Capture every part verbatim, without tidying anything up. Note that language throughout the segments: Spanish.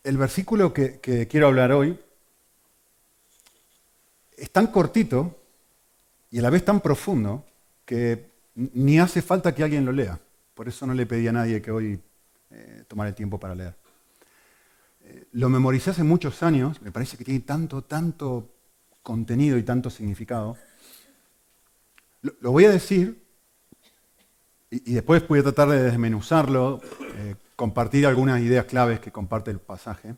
el versículo que, que quiero hablar hoy es tan cortito y a la vez tan profundo que ni hace falta que alguien lo lea. Por eso no le pedí a nadie que hoy eh, tomara el tiempo para leer. Eh, lo memoricé hace muchos años, me parece que tiene tanto, tanto contenido y tanto significado. Lo, lo voy a decir y, y después voy a tratar de desmenuzarlo, eh, compartir algunas ideas claves que comparte el pasaje.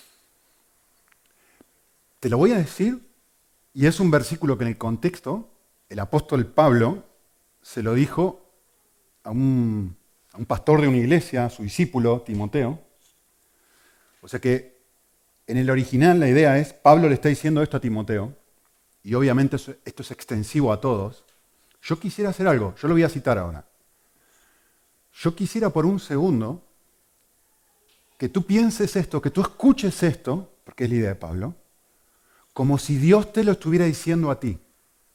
Te lo voy a decir, y es un versículo que en el contexto el apóstol Pablo se lo dijo a un, a un pastor de una iglesia, a su discípulo Timoteo. O sea que en el original la idea es, Pablo le está diciendo esto a Timoteo, y obviamente esto es extensivo a todos. Yo quisiera hacer algo, yo lo voy a citar ahora. Yo quisiera por un segundo que tú pienses esto, que tú escuches esto, porque es la idea de Pablo, como si Dios te lo estuviera diciendo a ti.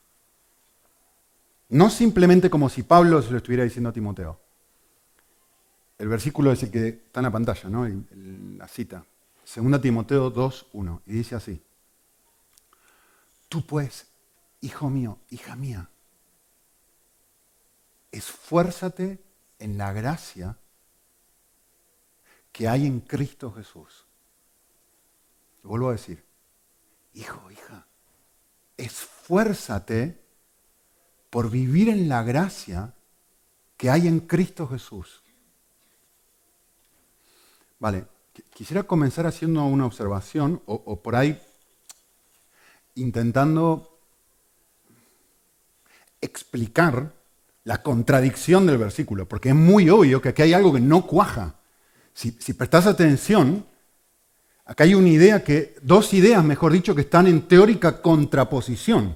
No simplemente como si Pablo se lo estuviera diciendo a Timoteo. El versículo es el que está en la pantalla, ¿no? El, el, la cita. Segunda Timoteo dos, uno. Y dice así. Tú pues, hijo mío, hija mía, esfuérzate en la gracia que hay en Cristo Jesús. Lo vuelvo a decir. Hijo, hija, esfuérzate por vivir en la gracia que hay en Cristo Jesús. Vale, quisiera comenzar haciendo una observación o, o por ahí intentando explicar la contradicción del versículo, porque es muy obvio que aquí hay algo que no cuaja. Si, si prestas atención, acá hay una idea que, dos ideas, mejor dicho, que están en teórica contraposición.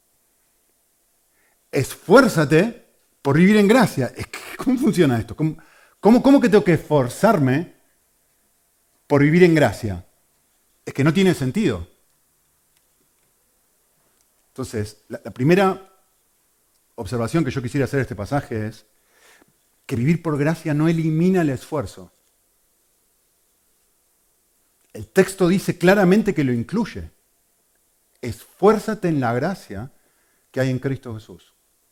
Esfuérzate por vivir en gracia. ¿Cómo funciona esto? ¿Cómo, cómo, cómo que tengo que esforzarme por vivir en gracia? Es que no tiene sentido. Entonces, la, la primera observación que yo quisiera hacer de este pasaje es que vivir por gracia no elimina el esfuerzo. El texto dice claramente que lo incluye. Esfuérzate en la gracia que hay en Cristo Jesús.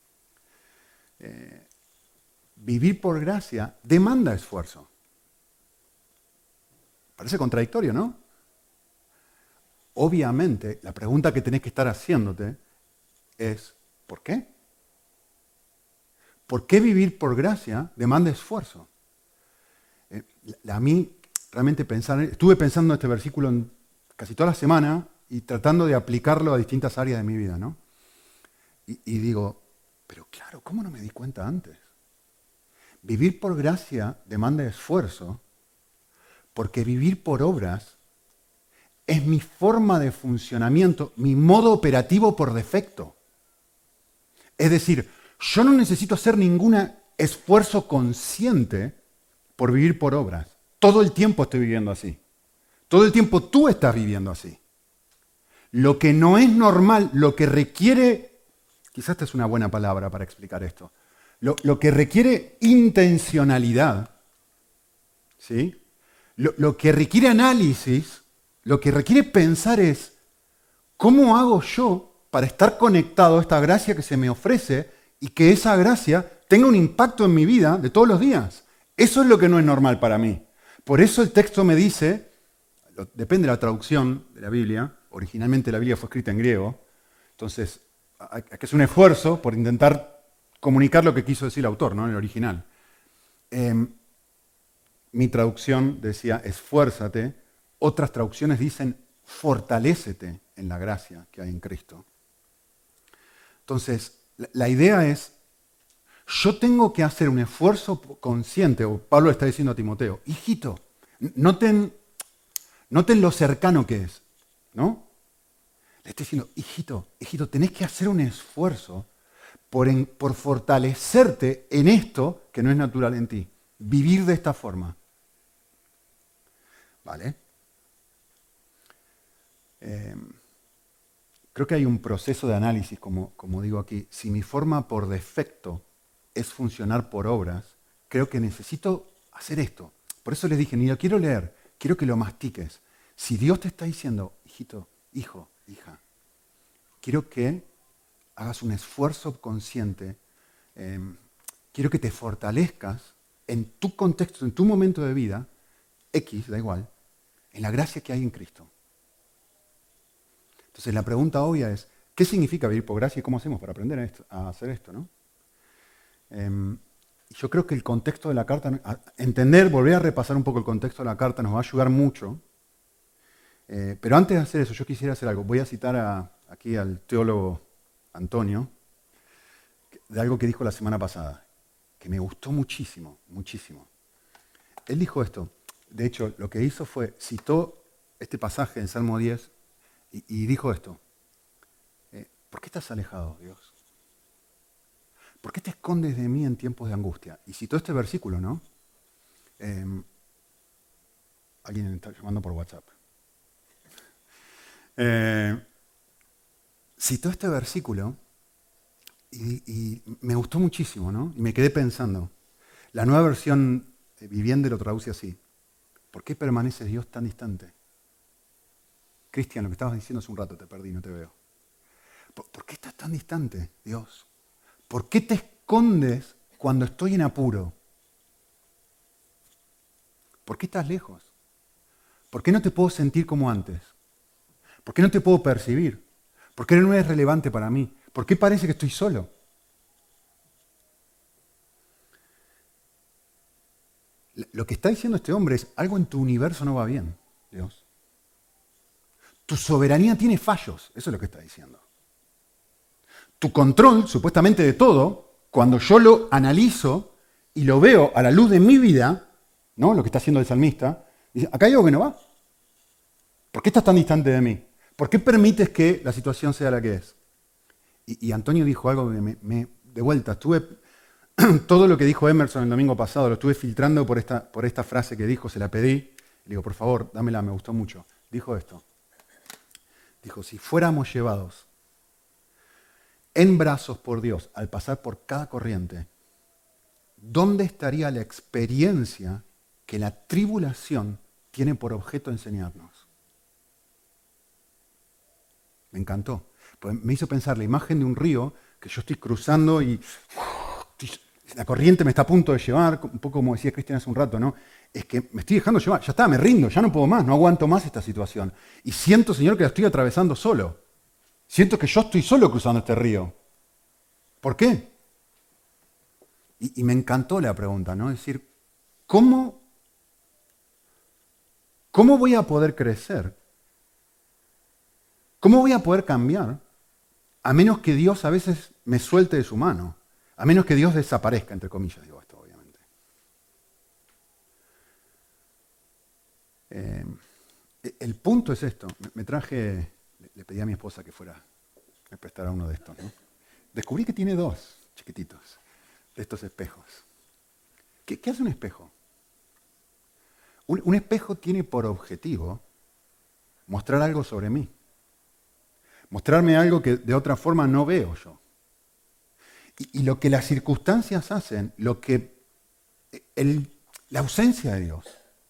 Eh, vivir por gracia demanda esfuerzo. Parece contradictorio, ¿no? Obviamente, la pregunta que tenés que estar haciéndote es, ¿por qué? ¿Por qué vivir por gracia demanda esfuerzo? Eh, a mí, realmente, pensar, estuve pensando en este versículo en casi toda la semana y tratando de aplicarlo a distintas áreas de mi vida, ¿no? Y, y digo, pero claro, ¿cómo no me di cuenta antes? Vivir por gracia demanda esfuerzo porque vivir por obras es mi forma de funcionamiento, mi modo operativo por defecto. Es decir, yo no necesito hacer ningún esfuerzo consciente por vivir por obras. Todo el tiempo estoy viviendo así. Todo el tiempo tú estás viviendo así. Lo que no es normal, lo que requiere, quizás esta es una buena palabra para explicar esto, lo, lo que requiere intencionalidad, ¿sí? Lo, lo que requiere análisis, lo que requiere pensar es, ¿cómo hago yo para estar conectado a esta gracia que se me ofrece y que esa gracia tenga un impacto en mi vida de todos los días? Eso es lo que no es normal para mí. Por eso el texto me dice, depende de la traducción de la Biblia, originalmente la Biblia fue escrita en griego, entonces hay que hacer un esfuerzo por intentar comunicar lo que quiso decir el autor, ¿no? En el original. Eh, mi traducción decía, esfuérzate. Otras traducciones dicen, fortalécete en la gracia que hay en Cristo. Entonces, la, la idea es, yo tengo que hacer un esfuerzo consciente, o Pablo está diciendo a Timoteo, hijito, noten, noten lo cercano que es, ¿no? Le estoy diciendo, hijito, hijito, tenés que hacer un esfuerzo por, en, por fortalecerte en esto que no es natural en ti. Vivir de esta forma. ¿Vale? Eh, creo que hay un proceso de análisis, como, como digo aquí. Si mi forma por defecto es funcionar por obras, creo que necesito hacer esto. Por eso les dije, ni lo quiero leer, quiero que lo mastiques. Si Dios te está diciendo, hijito, hijo, hija, quiero que hagas un esfuerzo consciente, eh, quiero que te fortalezcas en tu contexto, en tu momento de vida, X, da igual, en la gracia que hay en Cristo. Entonces la pregunta obvia es, ¿qué significa vivir por gracia y cómo hacemos para aprender a, esto, a hacer esto? ¿no? Eh, yo creo que el contexto de la carta, a entender, volver a repasar un poco el contexto de la carta nos va a ayudar mucho. Eh, pero antes de hacer eso, yo quisiera hacer algo. Voy a citar a, aquí al teólogo Antonio, de algo que dijo la semana pasada, que me gustó muchísimo, muchísimo. Él dijo esto. De hecho, lo que hizo fue, citó este pasaje en Salmo diez y, y dijo esto. Eh, ¿Por qué estás alejado, Dios? ¿Por qué te escondes de mí en tiempos de angustia? Y citó este versículo, ¿no? Eh, alguien está llamando por WhatsApp. Eh, citó este versículo y, y me gustó muchísimo, ¿no? Y me quedé pensando. La nueva versión eh, Viviente lo traduce así. ¿Por qué permanece Dios tan distante? Cristian, lo que estabas diciendo hace un rato, te perdí, no te veo. ¿Por, ¿por qué estás tan distante, Dios? ¿Por qué te escondes cuando estoy en apuro? ¿Por qué estás lejos? ¿Por qué no te puedo sentir como antes? ¿Por qué no te puedo percibir? ¿Por qué no eres relevante para mí? ¿Por qué parece que estoy solo? Lo que está diciendo este hombre es, algo en tu universo no va bien, Dios. Tu soberanía tiene fallos, eso es lo que está diciendo. Tu control, supuestamente de todo, cuando yo lo analizo y lo veo a la luz de mi vida, ¿no? Lo que está haciendo el salmista, dice, acá hay algo que no va. ¿Por qué estás tan distante de mí? ¿Por qué permites que la situación sea la que es? Y, y Antonio dijo algo que me, me de vuelta, estuve, todo lo que dijo Emerson el domingo pasado, lo estuve filtrando por esta, por esta frase que dijo, se la pedí, le digo, por favor, dámela, me gustó mucho. Dijo esto, dijo, si fuéramos llevados en brazos por Dios al pasar por cada corriente, ¿dónde estaría la experiencia que la tribulación tiene por objeto enseñarnos? Me encantó. Pues me hizo pensar la imagen de un río que yo estoy cruzando y la corriente me está a punto de llevar, un poco como decía Cristian hace un rato, ¿no? Es que me estoy dejando llevar, ya está, me rindo, ya no puedo más, no aguanto más esta situación. Y siento, Señor, que la estoy atravesando solo. Siento que yo estoy solo cruzando este río. ¿Por qué? Y, y me encantó la pregunta, ¿no? Es decir, ¿cómo, ¿cómo voy a poder crecer? ¿Cómo voy a poder cambiar? A menos que Dios a veces me suelte de su mano. A menos que Dios desaparezca, entre comillas, digo esto, obviamente. Eh, el punto es esto. Me, me traje, le, le pedí a mi esposa que fuera, me prestara uno de estos, ¿no? Descubrí que tiene dos chiquititos de estos espejos. ¿Qué, qué hace un espejo? Un, un espejo tiene por objetivo mostrar algo sobre mí. Mostrarme algo que de otra forma no veo yo. Y, y lo que las circunstancias hacen, lo que el, la ausencia de Dios,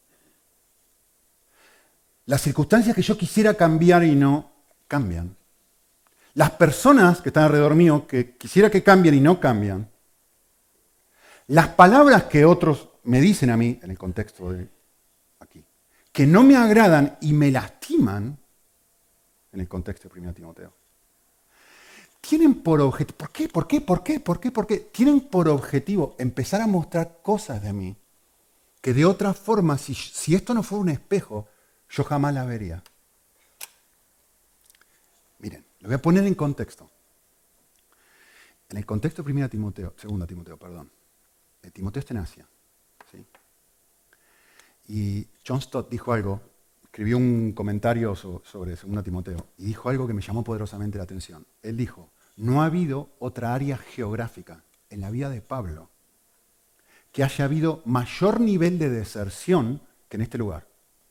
las circunstancias que yo quisiera cambiar y no cambian, las personas que están alrededor mío que quisiera que cambien y no cambian, las palabras que otros me dicen a mí, en el contexto de aquí, que no me agradan y me lastiman, en el contexto de primera Timoteo, tienen por objetivo, ¿por qué? ¿Por qué? ¿Por qué? ¿Por qué? ¿Por qué? Tienen por objetivo empezar a mostrar cosas de mí que de otra forma, si, si esto no fuera un espejo, yo jamás la vería. Miren, lo voy a poner en contexto. En el contexto de primera Timoteo, segunda Timoteo, perdón. Timoteo está en Asia, ¿sí? Y John Stott dijo algo, escribió un comentario sobre segunda Timoteo y dijo algo que me llamó poderosamente la atención. Él dijo, no ha habido otra área geográfica en la vida de Pablo que haya habido mayor nivel de deserción que en este lugar.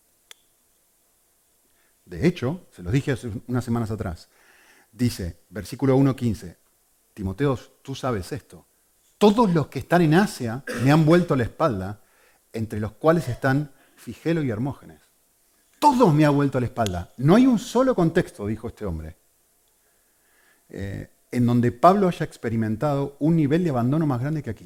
De hecho, se los dije hace unas semanas atrás, dice, versículo uno quince, Timoteo, tú sabes esto, todos los que están en Asia me han vuelto la espalda, entre los cuales están Figelo y Hermógenes. todo me ha vuelto a la espalda. No hay un solo contexto, dijo este hombre, eh, en donde Pablo haya experimentado un nivel de abandono más grande que aquí.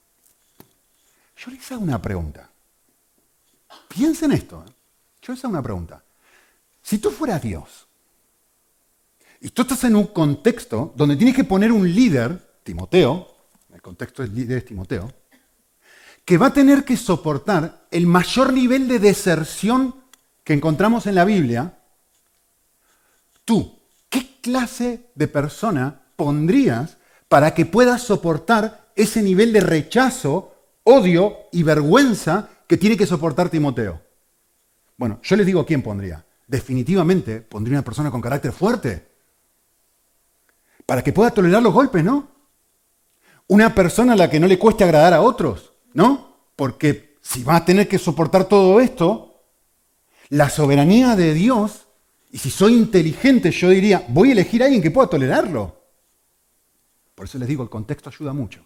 Yo les hago una pregunta. Piensen esto. ¿eh? Yo les hago una pregunta. Si tú fueras Dios, y tú estás en un contexto donde tienes que poner un líder, Timoteo, el contexto del líder es Timoteo, que va a tener que soportar el mayor nivel de deserción que encontramos en la Biblia, tú, ¿qué clase de persona pondrías para que puedas soportar ese nivel de rechazo, odio y vergüenza que tiene que soportar Timoteo? Bueno, yo les digo quién pondría. Definitivamente pondría una persona con carácter fuerte, para que pueda tolerar los golpes, ¿no? Una persona a la que no le cueste agradar a otros, ¿no? Porque si va a tener que soportar todo esto, la soberanía de Dios, y si soy inteligente, yo diría, voy a elegir a alguien que pueda tolerarlo. Por eso les digo, el contexto ayuda mucho.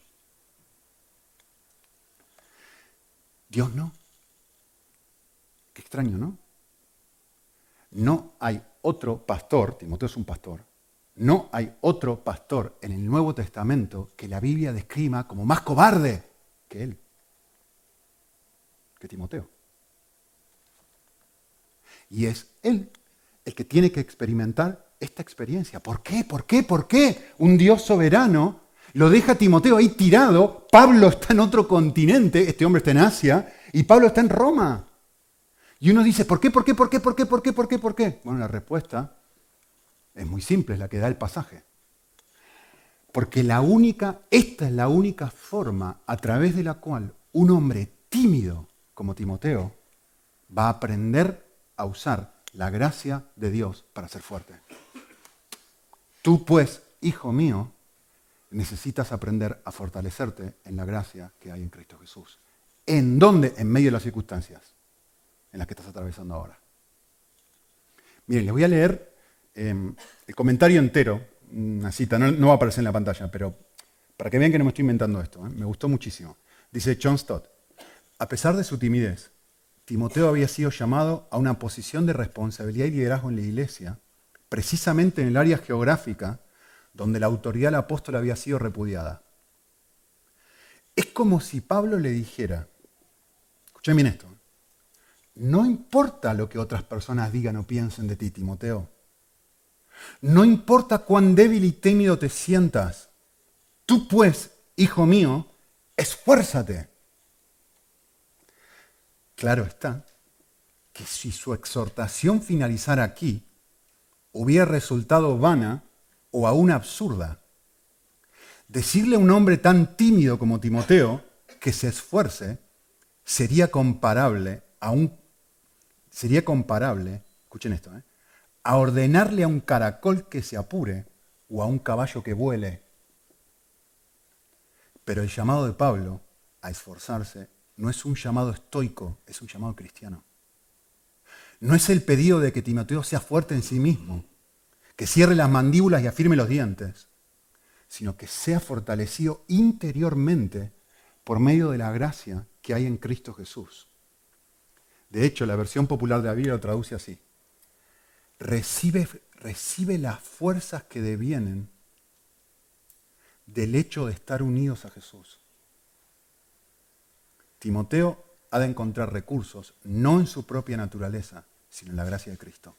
Dios no. Qué extraño, ¿no? No hay otro pastor, Timoteo es un pastor, no hay otro pastor en el Nuevo Testamento que la Biblia describa como más cobarde que él, que Timoteo. Y es él el que tiene que experimentar esta experiencia. ¿Por qué? ¿Por qué? ¿Por qué? Un Dios soberano lo deja a Timoteo ahí tirado. Pablo está en otro continente, este hombre está en Asia, y Pablo está en Roma. Y uno dice, ¿por qué? ¿Por qué? ¿Por qué? ¿Por qué? ¿Por qué? ¿Por qué? ¿Por qué? Bueno, la respuesta es muy simple, es la que da el pasaje. Porque la única, esta es la única forma a través de la cual un hombre tímido como Timoteo va a aprender a usar la gracia de Dios para ser fuerte. Tú pues, hijo mío, necesitas aprender a fortalecerte en la gracia que hay en Cristo Jesús. ¿En dónde? En medio de las circunstancias en las que estás atravesando ahora. Miren, les voy a leer eh, el comentario entero, una cita, no, no va a aparecer en la pantalla, pero para que vean que no me estoy inventando esto, ¿eh? Me gustó muchísimo. Dice John Stott, a pesar de su timidez, Timoteo había sido llamado a una posición de responsabilidad y liderazgo en la iglesia, precisamente en el área geográfica donde la autoridad del apóstol había sido repudiada. Es como si Pablo le dijera, escuchen bien esto, no importa lo que otras personas digan o piensen de ti, Timoteo. No importa cuán débil y tímido te sientas. Tú pues, hijo mío, esfuérzate. Claro está que si su exhortación finalizara aquí, hubiera resultado vana o aún absurda. Decirle a un hombre tan tímido como Timoteo que se esfuerce sería comparable a un sería comparable, escuchen esto, ¿eh? a ordenarle a un caracol que se apure o a un caballo que vuele. Pero el llamado de Pablo a esforzarse no es un llamado estoico, es un llamado cristiano. No es el pedido de que Timoteo sea fuerte en sí mismo, que cierre las mandíbulas y afirme los dientes, sino que sea fortalecido interiormente por medio de la gracia que hay en Cristo Jesús. De hecho, la versión popular de la Biblia lo traduce así. Recibe, recibe las fuerzas que devienen del hecho de estar unidos a Jesús. Timoteo ha de encontrar recursos, no en su propia naturaleza, sino en la gracia de Cristo.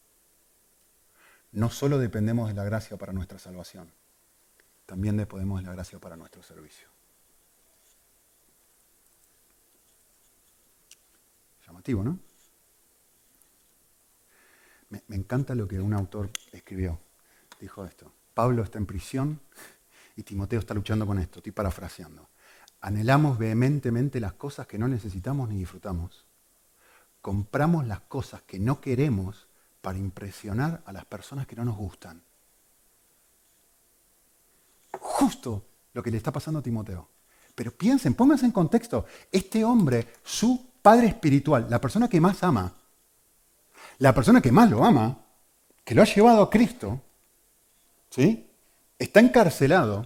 No solo dependemos de la gracia para nuestra salvación, también dependemos de la gracia para nuestro servicio. Llamativo, ¿no? Me, me encanta lo que un autor escribió. Dijo esto. Pablo está en prisión y Timoteo está luchando con esto. Estoy parafraseando. Anhelamos vehementemente las cosas que no necesitamos ni disfrutamos. Compramos las cosas que no queremos para impresionar a las personas que no nos gustan. Justo lo que le está pasando a Timoteo. Pero piensen, pónganse en contexto. Este hombre, su padre espiritual, la persona que más ama, la persona que más lo ama, que lo ha llevado a Cristo, ¿sí? Está encarcelado.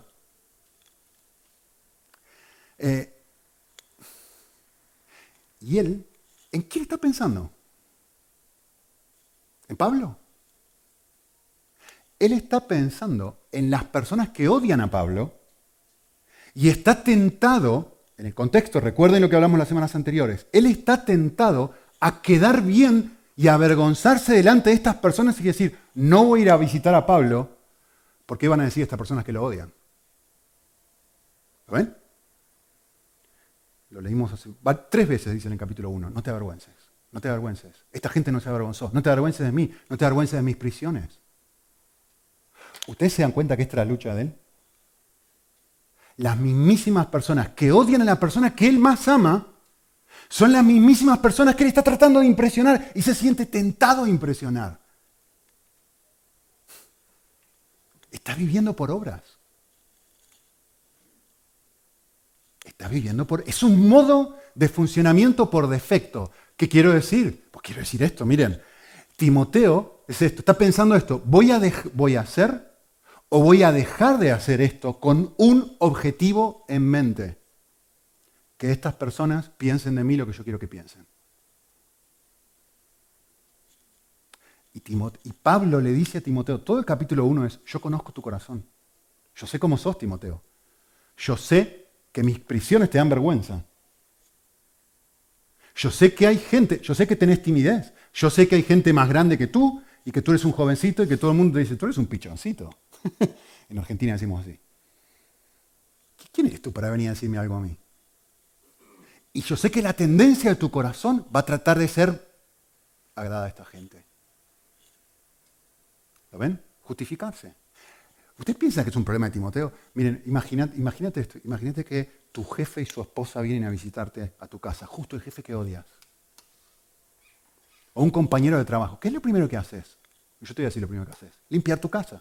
Eh, y él, ¿en qué está pensando? ¿En Pablo? Él está pensando en las personas que odian a Pablo y está tentado, en el contexto, recuerden lo que hablamos las semanas anteriores, él está tentado a quedar bien y avergonzarse delante de estas personas y decir, no voy a ir a visitar a Pablo, porque van a decir estas personas que lo odian. ¿Lo ven? Lo leímos hace, tres veces, dice en el capítulo uno, no te avergüences, no te avergüences. Esta gente no se avergonzó, no te avergüences de mí, no te avergüences de mis prisiones. ¿Ustedes se dan cuenta que esta es la lucha de él? Las mismísimas personas que odian a la persona que él más ama, son las mismísimas personas que él está tratando de impresionar y se siente tentado a impresionar. Está viviendo por obras. Está viviendo por... Es un modo de funcionamiento por defecto. ¿Qué quiero decir? Pues quiero decir esto, miren. Timoteo es esto, está pensando esto. ¿Voy a, dej- voy a hacer o voy a dejar de hacer esto con un objetivo en mente? Que estas personas piensen de mí lo que yo quiero que piensen. Y, Timote- y Pablo le dice a Timoteo, todo el capítulo uno es, yo conozco tu corazón. Yo sé cómo sos, Timoteo. Yo sé que mis prisiones te dan vergüenza. Yo sé que hay gente, yo sé que tenés timidez. Yo sé que hay gente más grande que tú y que tú eres un jovencito y que todo el mundo te dice, tú eres un pichoncito. En Argentina decimos así. ¿Quién eres tú para venir a decirme algo a mí? Y yo sé que la tendencia de tu corazón va a tratar de ser agradar a esta gente. ¿Lo ven? Justificarse. ¿Usted piensa que es un problema de Timoteo? Miren, imagínate, imagínate esto. Imagínate que tu jefe y su esposa vienen a visitarte a tu casa, justo el jefe que odias. O un compañero de trabajo. ¿Qué es lo primero que haces? Yo te voy a decir lo primero que haces. Limpiar tu casa.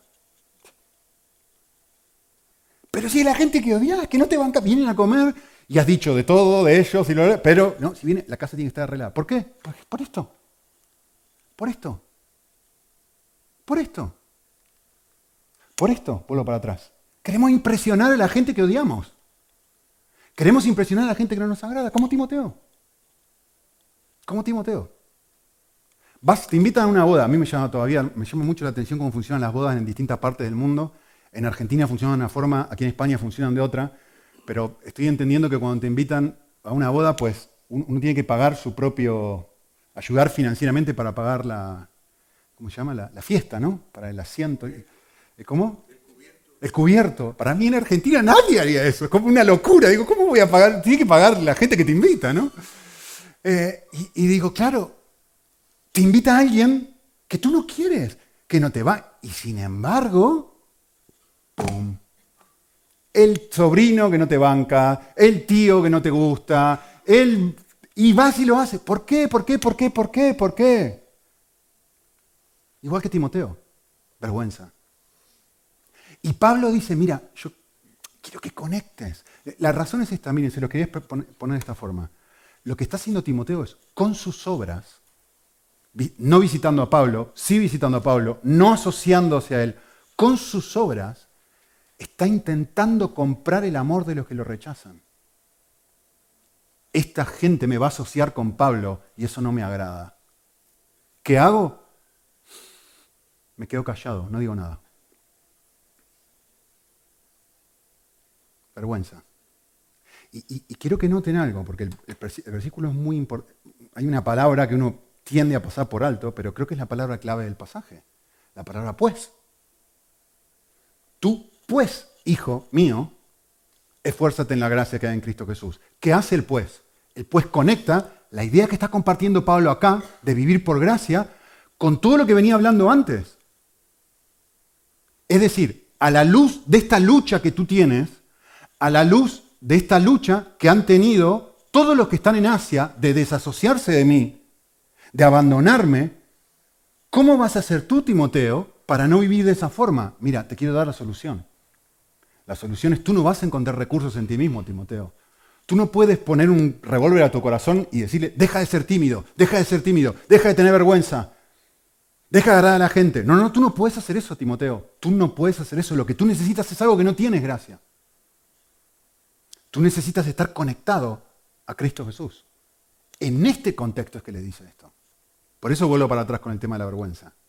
Pero si es la gente que odias, que no te banca, vienen a comer y has dicho de todo, de ellos, y lo, pero no, si viene, la casa tiene que estar arreglada. ¿Por qué? Por, por esto. Por esto. Por esto. Por esto, vuelvo para atrás. Queremos impresionar a la gente que odiamos. Queremos impresionar a la gente que no nos agrada, como Timoteo. Como Timoteo. Vas, te invitan a una boda. A mí me llama todavía, me llama mucho la atención cómo funcionan las bodas en distintas partes del mundo. En Argentina funcionan de una forma, aquí en España funcionan de otra. Pero estoy entendiendo que cuando te invitan a una boda, pues uno tiene que pagar su propio, ayudar financieramente para pagar la, ¿cómo se llama? La, la fiesta, ¿no? Para el asiento. ¿Cómo? El cubierto. El cubierto. Para mí en Argentina nadie haría eso. Es como una locura. Digo, ¿cómo voy a pagar? Tiene que pagar la gente que te invita, ¿no? Eh, y, y digo, claro, te invita a alguien que tú no quieres, que no te va. Y sin embargo, ¡pum! El sobrino que no te banca, el tío que no te gusta, el... y vas y lo haces. ¿Por qué? ¿Por qué? ¿Por qué? ¿Por qué? ¿Por qué? Igual que Timoteo. Vergüenza. Y Pablo dice, mira, yo quiero que conectes. La razón es esta, miren, se lo quería poner de esta forma. Lo que está haciendo Timoteo es, con sus obras, no visitando a Pablo, sí visitando a Pablo, no asociándose a él, con sus obras, está intentando comprar el amor de los que lo rechazan. Esta gente me va a asociar con Pablo y eso no me agrada. ¿Qué hago? Me quedo callado, no digo nada. Vergüenza. Y, y, y quiero que noten algo, porque el, el, el versículo es muy importante. Hay una palabra que uno tiende a pasar por alto, pero creo que es la palabra clave del pasaje. La palabra pues. Tú, pues, hijo mío, esfuérzate en la gracia que hay en Cristo Jesús. ¿Qué hace el pues? El pues conecta la idea que está compartiendo Pablo acá, de vivir por gracia, con todo lo que venía hablando antes. Es decir, a la luz de esta lucha que tú tienes, a la luz de esta lucha que han tenido todos los que están en Asia de desasociarse de mí, de abandonarme, ¿cómo vas a hacer tú, Timoteo, para no vivir de esa forma? Mira, te quiero dar la solución. La solución es tú no vas a encontrar recursos en ti mismo, Timoteo. Tú no puedes poner un revólver a tu corazón y decirle, deja de ser tímido, deja de ser tímido, deja de tener vergüenza, deja de agradar a la gente. No, no, tú no puedes hacer eso, Timoteo. Tú no puedes hacer eso. Lo que tú necesitas es algo que no tienes, gracia. Tú necesitas estar conectado a Cristo Jesús. En este contexto es que le dice esto. Por eso vuelvo para atrás con el tema de la vergüenza.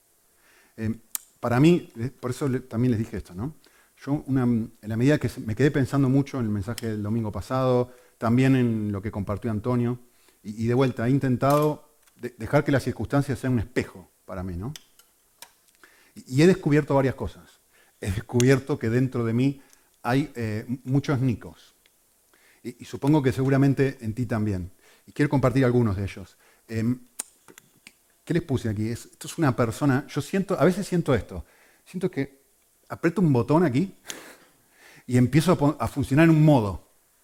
Eh, para mí, por eso le, también les dije esto, ¿no? Yo, una, en la medida que me quedé pensando mucho en el mensaje del domingo pasado, también en lo que compartió Antonio, y, y de vuelta, he intentado de, dejar que las circunstancias sean un espejo para mí, ¿no? Y, y he descubierto varias cosas. He descubierto que dentro de mí hay eh, muchos Nicos. Y, y supongo que seguramente en ti también. Y quiero compartir algunos de ellos. Eh, ¿Qué les puse aquí? Es, esto es una persona, yo siento, a veces siento esto, siento que aprieto un botón aquí y empiezo a, a funcionar en un modo.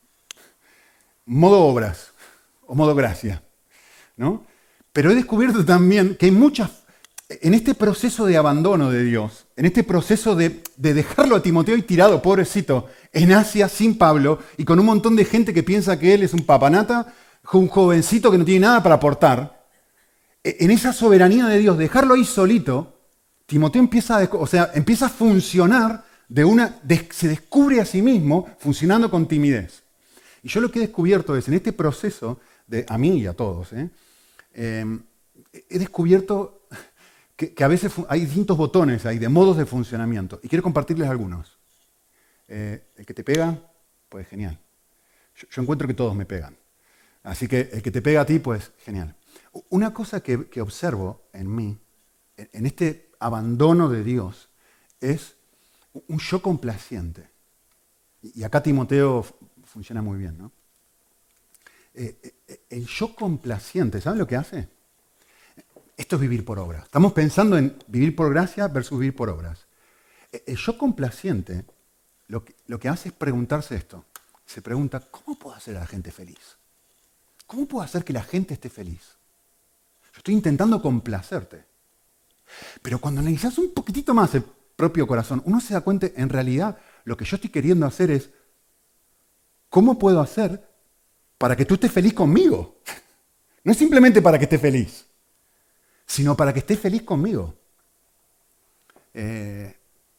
Modo obras o modo gracia, ¿no? Pero he descubierto también que hay muchas, en este proceso de abandono de Dios, en este proceso de, de dejarlo a Timoteo y tirado, pobrecito, en Asia sin Pablo y con un montón de gente que piensa que él es un papanata, un jovencito que no tiene nada para aportar. En esa soberanía de Dios, dejarlo ahí solito, Timoteo empieza a, o sea, empieza a funcionar de una, de, se descubre a sí mismo funcionando con timidez. Y yo lo que he descubierto es, en este proceso, de, a mí y a todos, ¿eh? Eh, he descubierto que, que a veces hay distintos botones ahí, de modos de funcionamiento. Y quiero compartirles algunos. Eh, el que te pega, pues genial. Yo, yo encuentro que todos me pegan. Así que el que te pega a ti, pues genial. Una cosa que, que observo en mí, en este abandono de Dios, es un yo complaciente. Y acá Timoteo funciona muy bien, ¿no? Eh, el yo complaciente, ¿saben lo que hace? Esto es vivir por obras. Estamos pensando en vivir por gracia versus vivir por obras. El yo complaciente lo que, lo que hace es preguntarse esto. Se pregunta, ¿cómo puedo hacer a la gente feliz? ¿Cómo puedo hacer que la gente esté feliz? Yo estoy intentando complacerte. Pero cuando analizas un poquitito más el propio corazón, uno se da cuenta, en realidad, lo que yo estoy queriendo hacer es, ¿cómo puedo hacer para que tú estés feliz conmigo? No es simplemente para que estés feliz, sino para que estés feliz conmigo. Eh,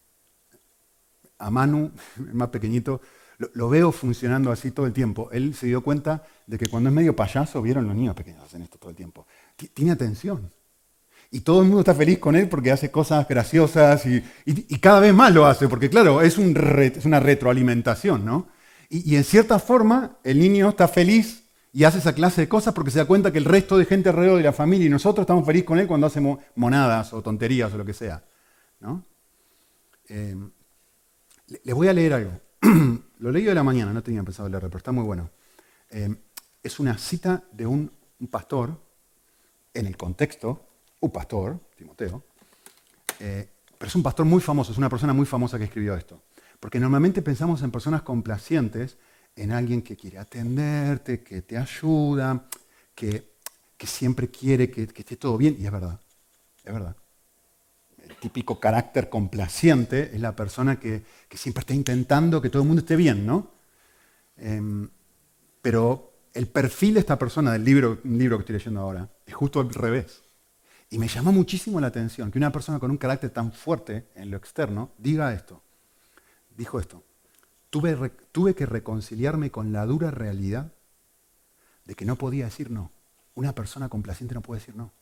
a Manu, el más pequeñito, lo, lo veo funcionando así todo el tiempo. Él se dio cuenta de que cuando es medio payaso, vieron los niños pequeños hacen esto todo el tiempo, tiene atención. Y todo el mundo está feliz con él porque hace cosas graciosas y, y, y cada vez más lo hace, porque claro, es, un re, es una retroalimentación, ¿no? Y, y en cierta forma el niño está feliz y hace esa clase de cosas porque se da cuenta que el resto de gente alrededor de la familia y nosotros estamos felices con él cuando hace monadas o tonterías o lo que sea, ¿no? Eh, les voy a leer algo. Lo leí de la mañana, no tenía pensado leerlo, pero está muy bueno. Eh, es una cita de un, un pastor, en el contexto, un pastor, Timoteo, eh, pero es un pastor muy famoso, es una persona muy famosa que escribió esto. Porque normalmente pensamos en personas complacientes, en alguien que quiere atenderte, que te ayuda, que, que siempre quiere que, que esté todo bien, y es verdad, es verdad. El típico carácter complaciente es la persona que, que siempre está intentando que todo el mundo esté bien, ¿no? Eh, pero el perfil de esta persona, del libro, un libro que estoy leyendo ahora, es justo al revés. Y me llamó muchísimo la atención que una persona con un carácter tan fuerte en lo externo diga esto. Dijo esto. Tuve, re, tuve que reconciliarme con la dura realidad de que no podía decir no. Una persona complaciente no puede decir no.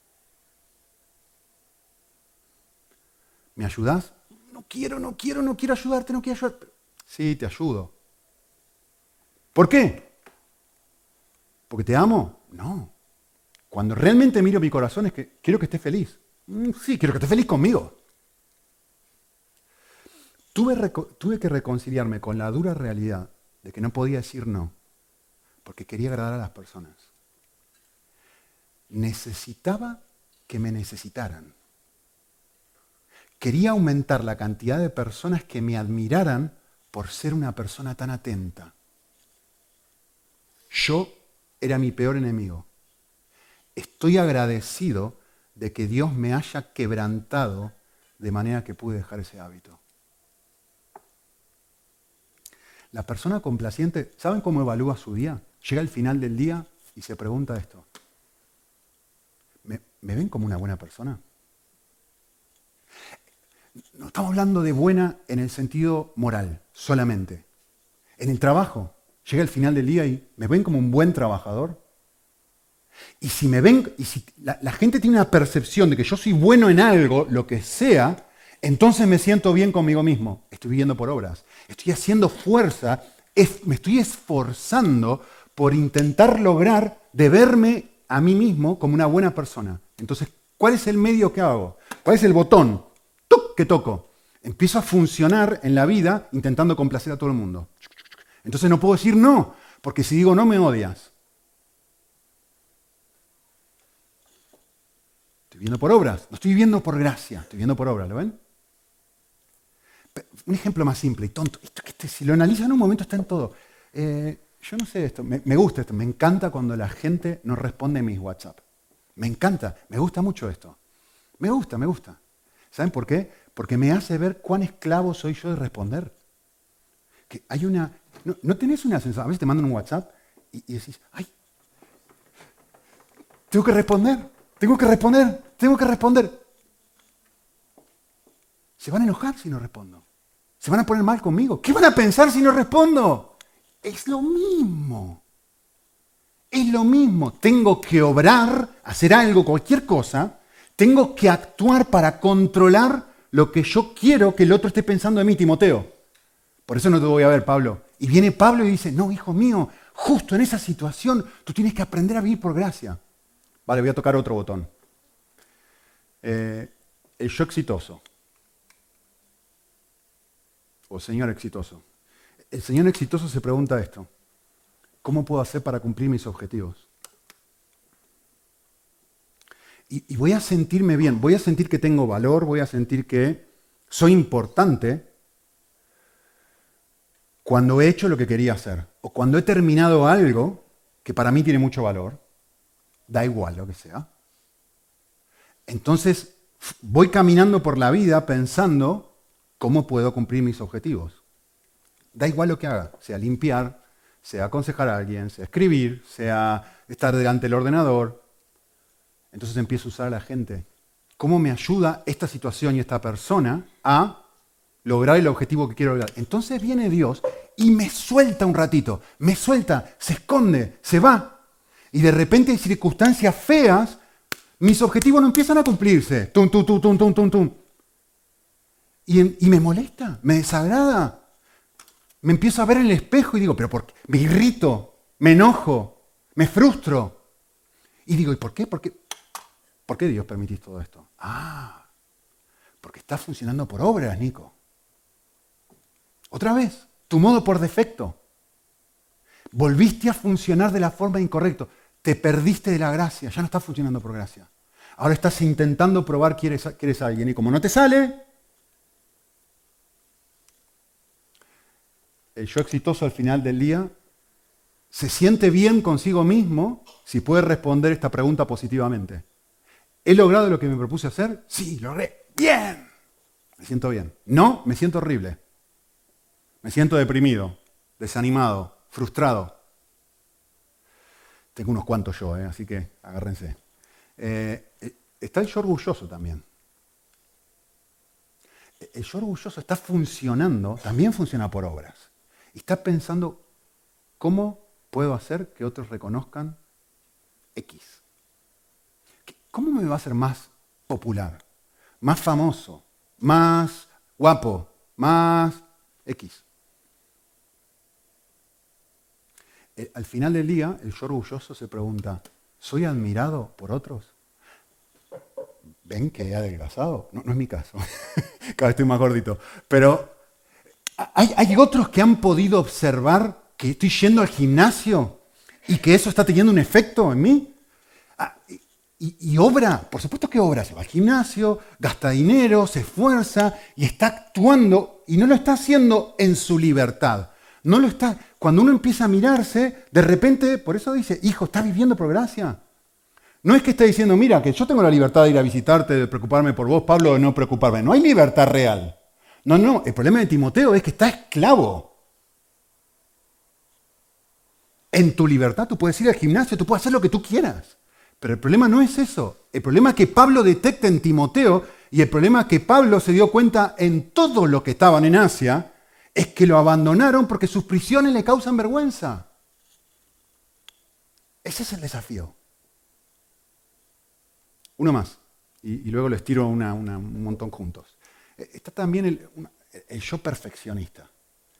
¿Me ayudás? No quiero, no quiero, no quiero ayudarte, no quiero ayudarte. Sí, te ayudo. ¿Por qué? ¿Porque te amo? No. Cuando realmente miro mi corazón es que quiero que estés feliz. Mm, sí, quiero que estés feliz conmigo. Tuve, tuve que reconciliarme con la dura realidad de que no podía decir no, porque quería agradar a las personas. Necesitaba que me necesitaran. Quería aumentar la cantidad de personas que me admiraran por ser una persona tan atenta. Yo era mi peor enemigo. Estoy agradecido de que Dios me haya quebrantado de manera que pude dejar ese hábito. La persona complaciente, ¿saben cómo evalúa su día? Llega al final del día y se pregunta esto. ¿Me, ¿me ven como una buena persona? No estamos hablando de buena en el sentido moral, solamente. En el trabajo, llega al final del día y ¿me ven como un buen trabajador? Y si me ven, y si la, la gente tiene una percepción de que yo soy bueno en algo, lo que sea, entonces me siento bien conmigo mismo. Estoy viviendo por obras. Estoy haciendo fuerza, es, me estoy esforzando por intentar lograr de verme a mí mismo como una buena persona. Entonces, ¿cuál es el medio que hago? ¿Cuál es el botón ¡tuc! Que toco? Empiezo a funcionar en la vida intentando complacer a todo el mundo. Entonces no puedo decir no, porque si digo no me odias. Estoy viviendo por obras, no estoy viviendo por gracia, estoy viviendo por obras, ¿lo ven? Un ejemplo más simple y tonto. Esto, este, si lo analizan en un momento está en todo. Eh, yo no sé esto, me, me gusta esto, me encanta cuando la gente no responde a mis WhatsApp. Me encanta, me gusta mucho esto. Me gusta, me gusta. ¿Saben por qué? Porque me hace ver cuán esclavo soy yo de responder. Que hay una... ¿No, no tenés una sensación? A veces te mandan un WhatsApp y, y decís, ¡ay! Tengo que responder, tengo que responder, tengo que responder. Se van a enojar si no respondo. Se van a poner mal conmigo. ¿Qué van a pensar si no respondo? Es lo mismo. Es lo mismo. Tengo que obrar, hacer algo, cualquier cosa. Tengo que actuar para controlar lo que yo quiero que el otro esté pensando de mí, Timoteo. Por eso no te voy a ver, Pablo. Y viene Pablo y dice, no, hijo mío, justo en esa situación tú tienes que aprender a vivir por gracia. Vale, voy a tocar otro botón. Eh, el yo exitoso. O señor exitoso. El señor exitoso se pregunta esto. ¿Cómo puedo hacer para cumplir mis objetivos? Y, y voy a sentirme bien, voy a sentir que tengo valor, voy a sentir que soy importante cuando he hecho lo que quería hacer. O cuando he terminado algo que para mí tiene mucho valor. Da igual lo que sea. Entonces voy caminando por la vida pensando cómo puedo cumplir mis objetivos. Da igual lo que haga, sea limpiar, sea aconsejar a alguien, sea escribir, sea estar delante del ordenador. Entonces empiezo a usar a la gente. ¿Cómo me ayuda esta situación y esta persona a lograr el objetivo que quiero lograr? Entonces viene Dios y me suelta un ratito, me suelta, se esconde, se va. Y de repente en circunstancias feas, mis objetivos no empiezan a cumplirse. Tum, tum, tum, tum, tum, tum, tum. Y, y me molesta, me desagrada. Me empiezo a ver en el espejo y digo, pero ¿por qué? Me irrito, me enojo, me frustro. Y digo, ¿y por qué? ¿Por qué, ¿Por qué Dios permitís todo esto? Ah, porque está funcionando por obras, Nico. Otra vez, tu modo por defecto. Volviste a funcionar de la forma incorrecta. Te perdiste de la gracia, ya no estás funcionando por gracia. Ahora estás intentando probar que eres, que eres alguien y como no te sale, el yo exitoso al final del día se siente bien consigo mismo si puede responder esta pregunta positivamente. ¿He logrado lo que me propuse hacer? Sí, logré. ¡Bien! Me siento bien. No, me siento horrible. Me siento deprimido, desanimado, frustrado. Tengo unos cuantos yo, ¿eh? Así que agárrense. Eh, está el yo orgulloso también. El yo orgulloso está funcionando, también funciona por obras. Y está pensando, ¿cómo puedo hacer que otros reconozcan X? ¿Cómo me va a hacer más popular, más famoso, más guapo, más X? Al final del día, el yo orgulloso se pregunta, ¿soy admirado por otros? ¿Ven que he adelgazado? No, no es mi caso. Cada vez estoy más gordito. Pero hay, hay otros que han podido observar que estoy yendo al gimnasio y que eso está teniendo un efecto en mí. Ah, y, y obra, por supuesto que obra. Se va al gimnasio, gasta dinero, se esfuerza y está actuando y no lo está haciendo en su libertad. No lo está... Cuando uno empieza a mirarse, de repente, por eso dice, hijo, ¿estás viviendo por gracia? No es que esté diciendo, mira, que yo tengo la libertad de ir a visitarte, de preocuparme por vos, Pablo, de no preocuparme. No hay libertad real. No, no, el problema de Timoteo es que está esclavo. En tu libertad tú puedes ir al gimnasio, tú puedes hacer lo que tú quieras. Pero el problema no es eso. El problema que Pablo detecta en Timoteo y el problema que Pablo se dio cuenta en todo lo que estaban en Asia es que lo abandonaron porque sus prisiones le causan vergüenza. Ese es el desafío. Uno más. Y, y luego les tiro una, una, un montón juntos. Está también el, una, el yo perfeccionista.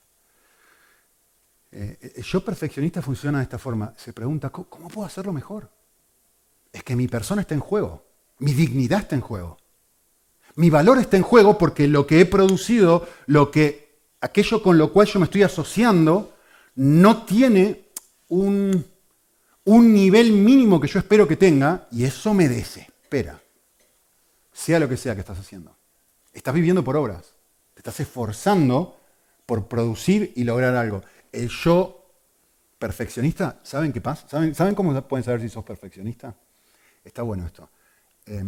Eh, el yo perfeccionista funciona de esta forma. Se pregunta, ¿cómo, ¿cómo puedo hacerlo mejor? Es que mi persona está en juego. Mi dignidad está en juego. Mi valor está en juego porque lo que he producido, lo que, aquello con lo cual yo me estoy asociando, no tiene un, un nivel mínimo que yo espero que tenga, y eso me desespera. Sea lo que sea que estás haciendo. Estás viviendo por obras. Te estás esforzando por producir y lograr algo. El yo perfeccionista, ¿saben qué pasa? ¿Saben, ¿saben cómo pueden saber si sos perfeccionista? Está bueno esto. Eh,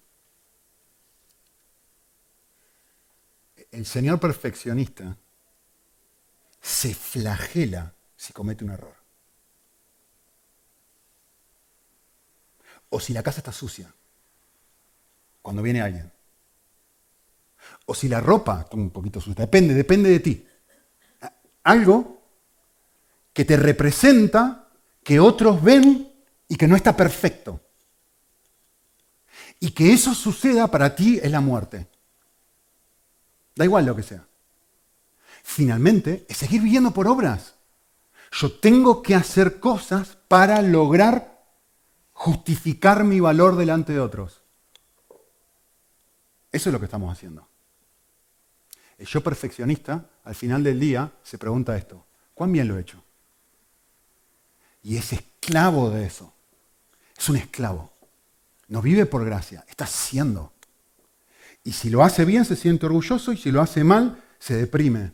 el señor perfeccionista se flagela si comete un error. O si la casa está sucia, cuando viene alguien. O si la ropa está un poquito sucia. Depende, depende de ti. Algo que te representa, que otros ven y que no está perfecto. Y que eso suceda para ti es la muerte. Da igual lo que sea. Finalmente, es seguir viviendo por obras. Yo tengo que hacer cosas para lograr justificar mi valor delante de otros. Eso es lo que estamos haciendo. El yo perfeccionista, al final del día, se pregunta esto: ¿cuán bien lo he hecho? Y es esclavo de eso. Es un esclavo. No vive por gracia, está haciendo. Y si lo hace bien, se siente orgulloso, y si lo hace mal, se deprime.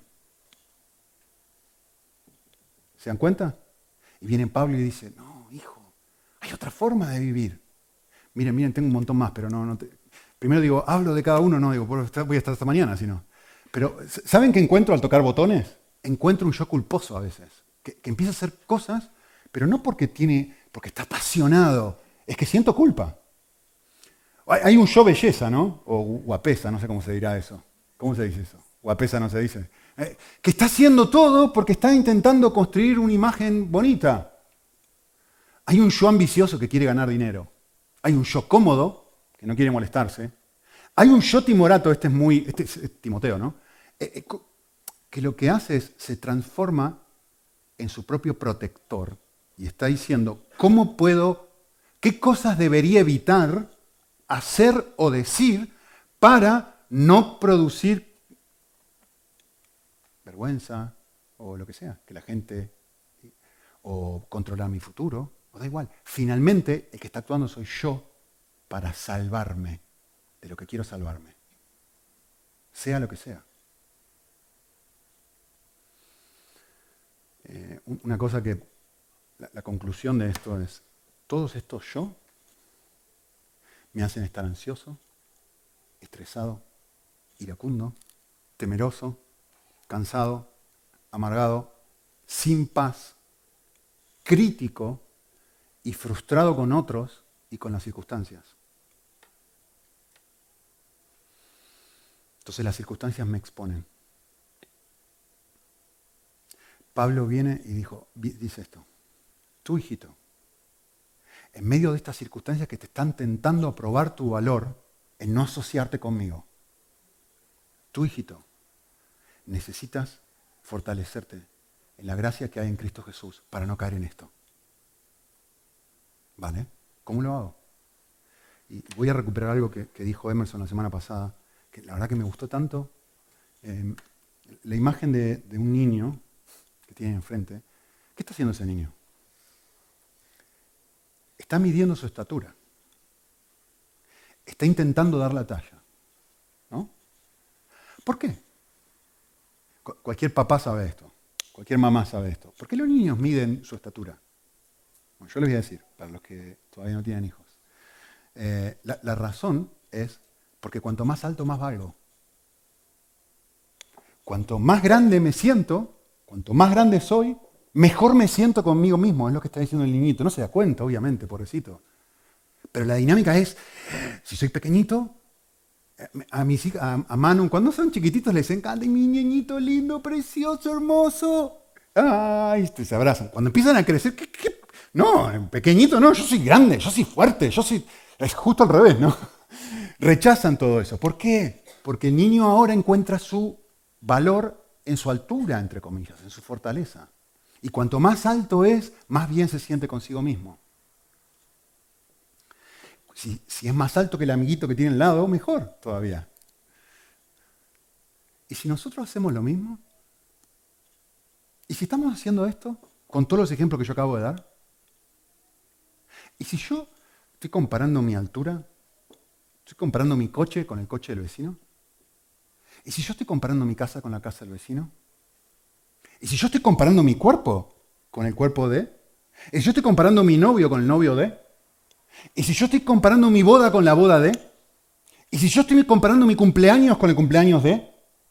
¿Se dan cuenta? Y viene Pablo y dice, no, hijo, hay otra forma de vivir. Miren, miren, tengo un montón más, pero no... no te... Primero digo, hablo de cada uno, no, digo, voy a estar hasta mañana, si no. Pero, ¿saben qué encuentro al tocar botones? Encuentro un yo culposo a veces, que, que empieza a hacer cosas, pero no porque tiene, porque está apasionado, es que siento culpa. Hay, hay un yo belleza, ¿no? O guapesa, no sé cómo se dirá eso. ¿Cómo se dice eso? Guapesa no se dice. Eh, que está haciendo todo porque está intentando construir una imagen bonita. Hay un yo ambicioso que quiere ganar dinero. Hay un yo cómodo, que no quiere molestarse. Hay un yo timorato, este es muy, este es Timoteo, ¿no? Eh, eh, que lo que hace es, se transforma en su propio protector y está diciendo, ¿cómo puedo, qué cosas debería evitar hacer o decir para no producir vergüenza o lo que sea, que la gente, o controlar mi futuro, o da igual. Finalmente, el que está actuando soy yo para salvarme de lo que quiero salvarme, sea lo que sea. Eh, una cosa que, la, la conclusión de esto es, todos estos yo me hacen estar ansioso, estresado, iracundo, temeroso, cansado, amargado, sin paz, crítico y frustrado con otros y con las circunstancias. Entonces las circunstancias me exponen. Pablo viene y dijo, dice esto, tú hijito, en medio de estas circunstancias que te están tentando a probar tu valor en no asociarte conmigo, tú hijito, necesitas fortalecerte en la gracia que hay en Cristo Jesús para no caer en esto. ¿Vale? ¿Cómo lo hago? Y voy a recuperar algo que, que dijo Emerson la semana pasada, que la verdad que me gustó tanto. Eh, la imagen de, de un niño que tiene enfrente. ¿Qué está haciendo ese niño? Está midiendo su estatura. Está intentando dar la talla. ¿No? ¿Por qué? Cu- cualquier papá sabe esto. Cualquier mamá sabe esto. ¿Por qué los niños miden su estatura? Bueno, yo les voy a decir, para los que todavía no tienen hijos. Eh, la, la razón es porque cuanto más alto, más valgo. Cuanto más grande me siento, cuanto más grande soy, mejor me siento conmigo mismo. Es lo que está diciendo el niñito. No se da cuenta, obviamente, pobrecito. Pero la dinámica es, si soy pequeñito, a, mis, a, a Manu, cuando son chiquititos les encanta, mi niñito lindo, precioso, hermoso. Ay, se abrazan. Cuando empiezan a crecer, ¿qué, qué? No, pequeñito no, yo soy grande, yo soy fuerte, yo soy... Es justo al revés, ¿no? Rechazan todo eso. ¿Por qué? Porque el niño ahora encuentra su valor en su altura, entre comillas, en su fortaleza. Y cuanto más alto es, más bien se siente consigo mismo. Si, si es más alto que el amiguito que tiene al lado, mejor todavía. ¿Y si nosotros hacemos lo mismo? ¿Y si estamos haciendo esto con todos los ejemplos que yo acabo de dar? ¿Y si yo estoy comparando mi altura? ¿Estoy comparando mi coche con el coche del vecino? ¿Y si yo estoy comparando mi casa con la casa del vecino? ¿Y si yo estoy comparando mi cuerpo con el cuerpo de? ¿Y si yo estoy comparando mi novio con el novio de? ¿Y si yo estoy comparando mi boda con la boda de? ¿Y si yo estoy comparando mi cumpleaños con el cumpleaños de?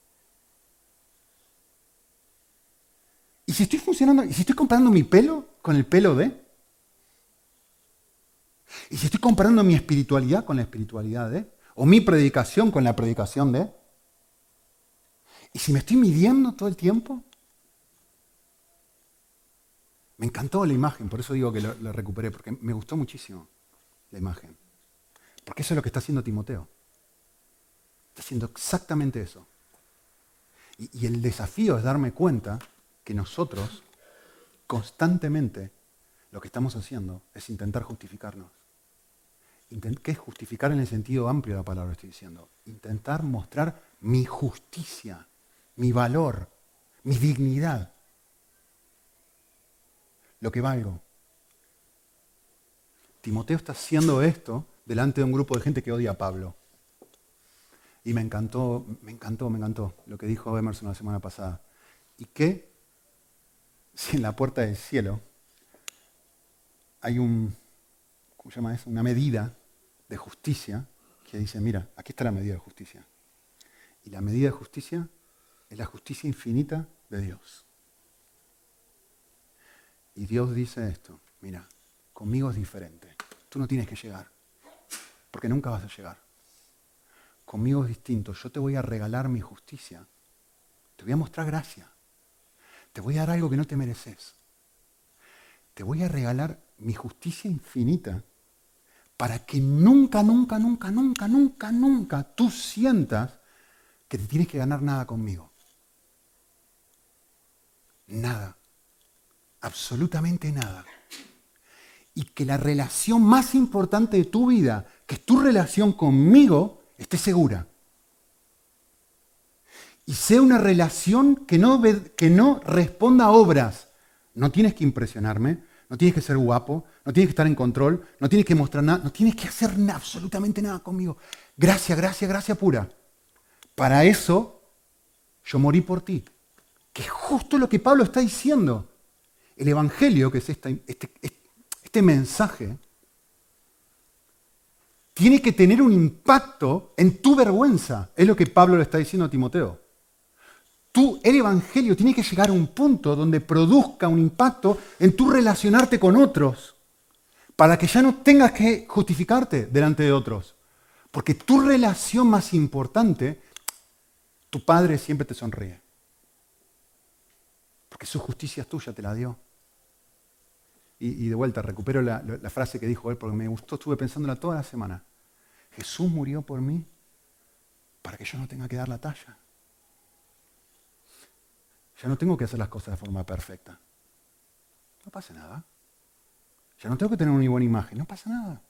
¿Y si estoy funcionando, y si estoy comparando mi pelo con el pelo de? ¿Y si estoy comparando mi espiritualidad con la espiritualidad de? ¿O mi predicación con la predicación de? ¿Y si me estoy midiendo todo el tiempo? Me encantó la imagen, por eso digo que lo, lo recuperé, porque me gustó muchísimo la imagen. Porque eso es lo que está haciendo Timoteo. Está haciendo exactamente eso. Y, y el desafío es darme cuenta que nosotros constantemente lo que estamos haciendo es intentar justificarnos. Intent- ¿Qué es justificar en el sentido amplio de la palabra estoy diciendo? Intentar mostrar mi justicia, mi valor, mi dignidad, lo que valgo. Timoteo está haciendo esto delante de un grupo de gente que odia a Pablo. Y me encantó, me encantó, me encantó lo que dijo Emerson la semana pasada. ¿Y qué si en la puerta del cielo hay un, ¿cómo se llama eso? Una medida de justicia que dice, mira, aquí está la medida de justicia. Y la medida de justicia es la justicia infinita de Dios. Y Dios dice esto, mira, conmigo es diferente. Tú no tienes que llegar, porque nunca vas a llegar. Conmigo es distinto. Yo te voy a regalar mi justicia. Te voy a mostrar gracia. Te voy a dar algo que no te mereces. Te voy a regalar mi justicia infinita para que nunca, nunca, nunca, nunca, nunca, nunca tú sientas que te tienes que ganar nada conmigo. Nada. Absolutamente nada. Y que la relación más importante de tu vida, que es tu relación conmigo, esté segura. Y sea una relación que no, que no responda a obras. No tienes que impresionarme, no tienes que ser guapo, no tienes que estar en control, no tienes que mostrar nada, no tienes que hacer nada, absolutamente nada conmigo. Gracia, gracia, gracia pura. Para eso yo morí por ti. Que es justo lo que Pablo está diciendo. El Evangelio, que es esta, este, este mensaje, tiene que tener un impacto en tu vergüenza. Es lo que Pablo le está diciendo a Timoteo. Tú, el Evangelio tiene que llegar a un punto donde produzca un impacto en tu relacionarte con otros, para que ya no tengas que justificarte delante de otros. Porque tu relación más importante, tu Padre siempre te sonríe. Porque su justicia es tuya, te la dio. Y, y de vuelta, recupero la, la frase que dijo él, porque me gustó, estuve pensándola toda la semana. Jesús murió por mí para que yo no tenga que dar la talla. Ya no tengo que hacer las cosas de forma perfecta. No pasa nada. Ya no tengo que tener una buena imagen. No pasa nada.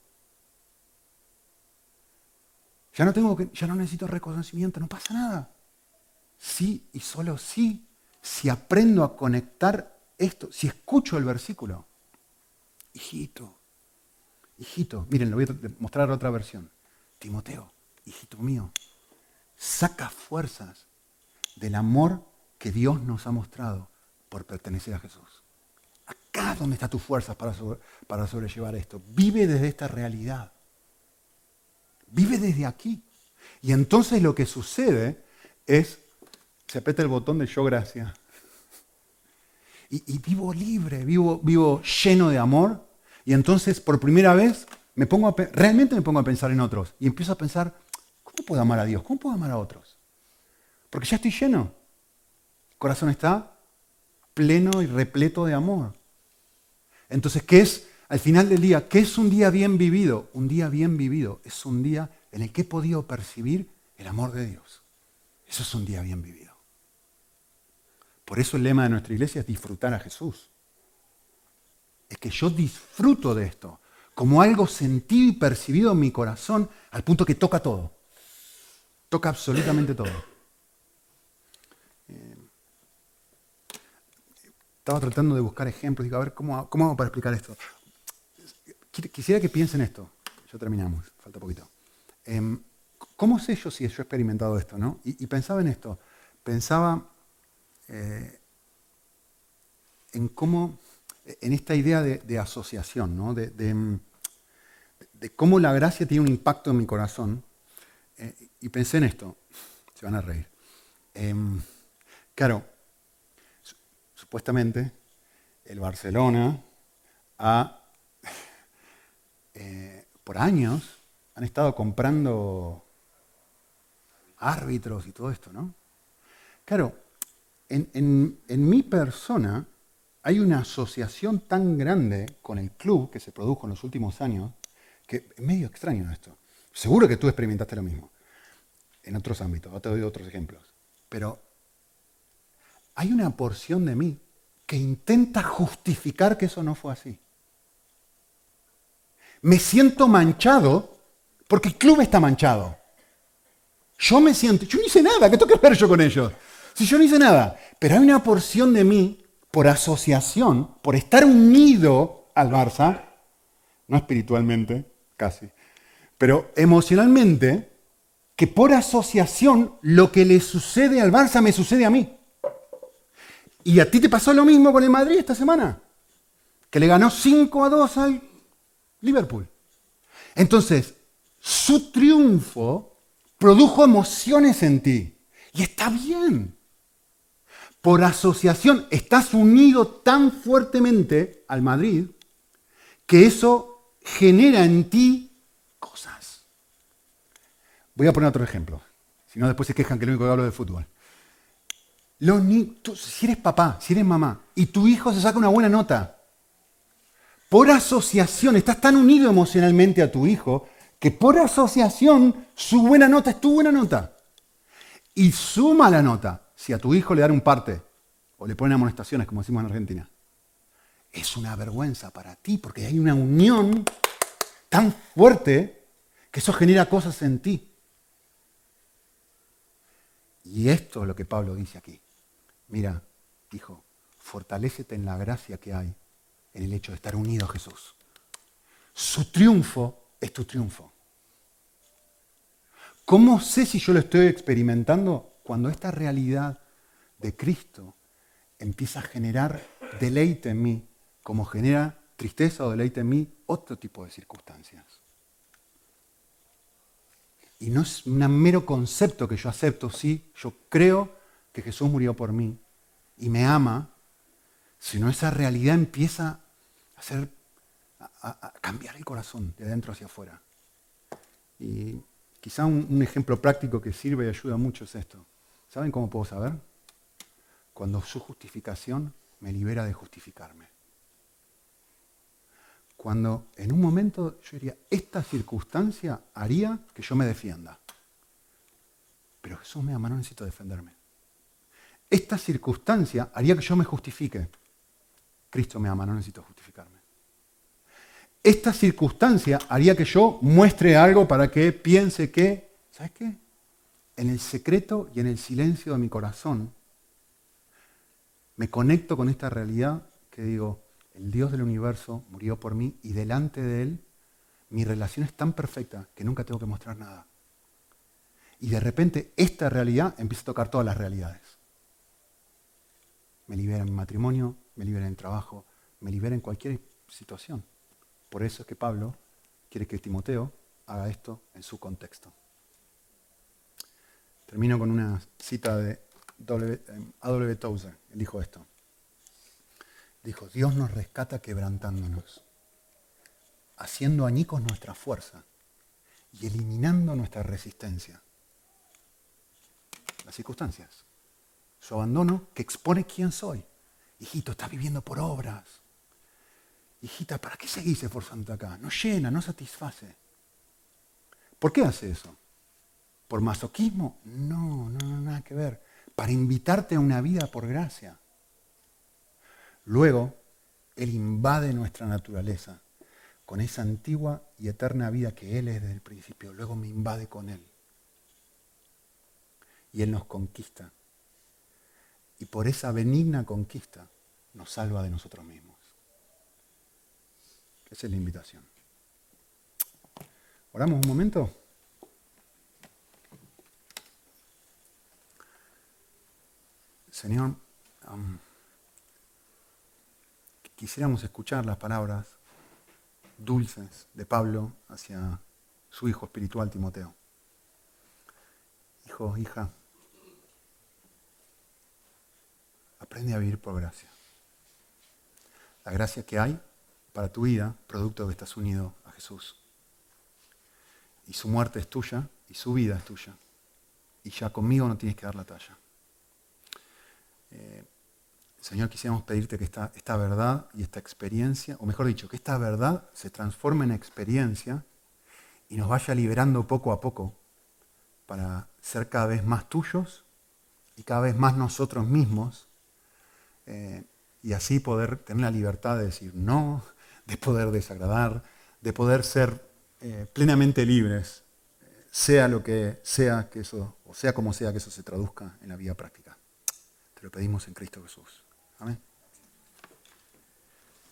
Ya no, tengo que, ya no necesito reconocimiento. No pasa nada. Sí y solo sí, si aprendo a conectar esto, si escucho el versículo. Hijito, hijito. Miren, le voy a mostrar otra versión. Timoteo, hijito mío, saca fuerzas del amor que Dios nos ha mostrado por pertenecer a Jesús. Acá es donde están tus fuerzas para, sobre, para sobrellevar esto. Vive desde esta realidad. Vive desde aquí. Y entonces lo que sucede es, se aprieta el botón de yo gracia. Y, y vivo libre, vivo, vivo lleno de amor. Y entonces por primera vez me pongo a, realmente me pongo a pensar en otros. Y empiezo a pensar, ¿cómo puedo amar a Dios? ¿Cómo puedo amar a otros? Porque ya estoy lleno. El corazón está pleno y repleto de amor. Entonces, ¿qué es Al final del día, ¿qué es un día bien vivido? Un día bien vivido es un día en el que he podido percibir el amor de Dios. Eso es un día bien vivido. Por eso el lema de nuestra iglesia es disfrutar a Jesús. Es que yo disfruto de esto como algo sentido y percibido en mi corazón al punto que toca todo. Toca absolutamente todo. Eh, estaba tratando de buscar ejemplos. Digo, a ver, ¿cómo, cómo hago para explicar esto? Quisiera que piensen esto. Ya terminamos, falta poquito. Eh, ¿Cómo sé yo si yo he experimentado esto, no? Y, y pensaba en esto. Pensaba eh, en cómo, en esta idea de, de asociación, ¿no? De, de, de cómo la gracia tiene un impacto en mi corazón. Eh, y pensé en esto. Se van a reír. Eh, claro, su, supuestamente el Barcelona ha, eh, por años han estado comprando árbitros y todo esto, ¿no? Claro, en, en, en mi persona hay una asociación tan grande con el club que se produjo en los últimos años que es medio extraño esto. Seguro que tú experimentaste lo mismo en otros ámbitos, te doy otros ejemplos. Pero hay una porción de mí que intenta justificar que eso no fue así. Me siento manchado porque el club está manchado. Yo me siento, yo no hice nada, ¿qué tengo que ver yo con ellos? Si yo no hice nada. Pero hay una porción de mí, por asociación, por estar unido al Barça, no espiritualmente, casi, pero emocionalmente, que por asociación lo que le sucede al Barça me sucede a mí. ¿Y a ti te pasó lo mismo con el Madrid esta semana? Que le ganó cinco a dos al Liverpool. Entonces, su triunfo produjo emociones en ti. Y está bien. Por asociación, estás unido tan fuertemente al Madrid que eso genera en ti cosas. Voy a poner otro ejemplo. Si no, después se quejan que lo único que hablo de fútbol. Los ni- tú, si eres papá, si eres mamá, y tu hijo se saca una buena nota, por asociación, estás tan unido emocionalmente a tu hijo que por asociación su buena nota es tu buena nota. Y su mala nota, si a tu hijo le dan un parte o le ponen amonestaciones, como decimos en Argentina, es una vergüenza para ti porque hay una unión tan fuerte que eso genera cosas en ti. Y esto es lo que Pablo dice aquí. Mira, hijo, fortalécete en la gracia que hay en el hecho de estar unido a Jesús. Su triunfo es tu triunfo. ¿Cómo sé si yo lo estoy experimentando? Cuando esta realidad de Cristo empieza a generar deleite en mí, como genera tristeza o deleite en mí otro tipo de circunstancias. Y no es un mero concepto que yo acepto, sí, yo creo que Jesús murió por mí y me ama, sino esa realidad empieza a, hacer, a, a cambiar el corazón de adentro hacia afuera. Y quizá un, un ejemplo práctico que sirve y ayuda mucho es esto. ¿Saben cómo puedo saber? Cuando su justificación me libera de justificarme. Cuando en un momento yo diría, esta circunstancia haría que yo me defienda. Pero Jesús me ama, no necesito defenderme. Esta circunstancia haría que yo me justifique. Cristo me ama, no necesito justificarme. Esta circunstancia haría que yo muestre algo para que piense que, ¿sabes qué? En el secreto y en el silencio de mi corazón me conecto con esta realidad que digo, el Dios del universo murió por mí y delante de Él mi relación es tan perfecta que nunca tengo que mostrar nada. Y de repente esta realidad empieza a tocar todas las realidades. Me libera en mi matrimonio, me libera en el trabajo, me libera en cualquier situación. Por eso es que Pablo quiere que Timoteo haga esto en su contexto. Termino con una cita de A W Tozer. Él dijo esto. Dijo, Dios nos rescata quebrantándonos, haciendo añicos nuestra fuerza y eliminando nuestra resistencia. Las circunstancias. Su abandono que expone quién soy. Hijito, estás viviendo por obras. hijita, ¿para qué seguís esforzándote acá? No llena, no satisface. ¿Por qué hace eso? ¿Por masoquismo? No, no, no, nada que ver. Para invitarte a una vida por gracia. Luego, Él invade nuestra naturaleza con esa antigua y eterna vida que Él es desde el principio. Luego me invade con Él. Y Él nos conquista. Y por esa benigna conquista nos salva de nosotros mismos. Esa es la invitación. ¿Oramos un momento? Señor, um, quisiéramos escuchar las palabras dulces de Pablo hacia su hijo espiritual Timoteo. Hijo, hija, aprende a vivir por gracia. La gracia que hay para tu vida, producto de que estás unido a Jesús. Y su muerte es tuya y su vida es tuya. Y ya conmigo no tienes que dar la talla. Eh, Señor, quisiéramos pedirte que esta, esta verdad y esta experiencia, o mejor dicho, que esta verdad se transforme en experiencia y nos vaya liberando poco a poco para ser cada vez más tuyos y cada vez más nosotros mismos, eh, y así poder tener la libertad de decir no, de poder desagradar, de poder ser eh, plenamente libres, eh, sea lo que sea que eso, o sea como sea que eso se traduzca en la vida práctica. Te lo pedimos en Cristo Jesús. Amén.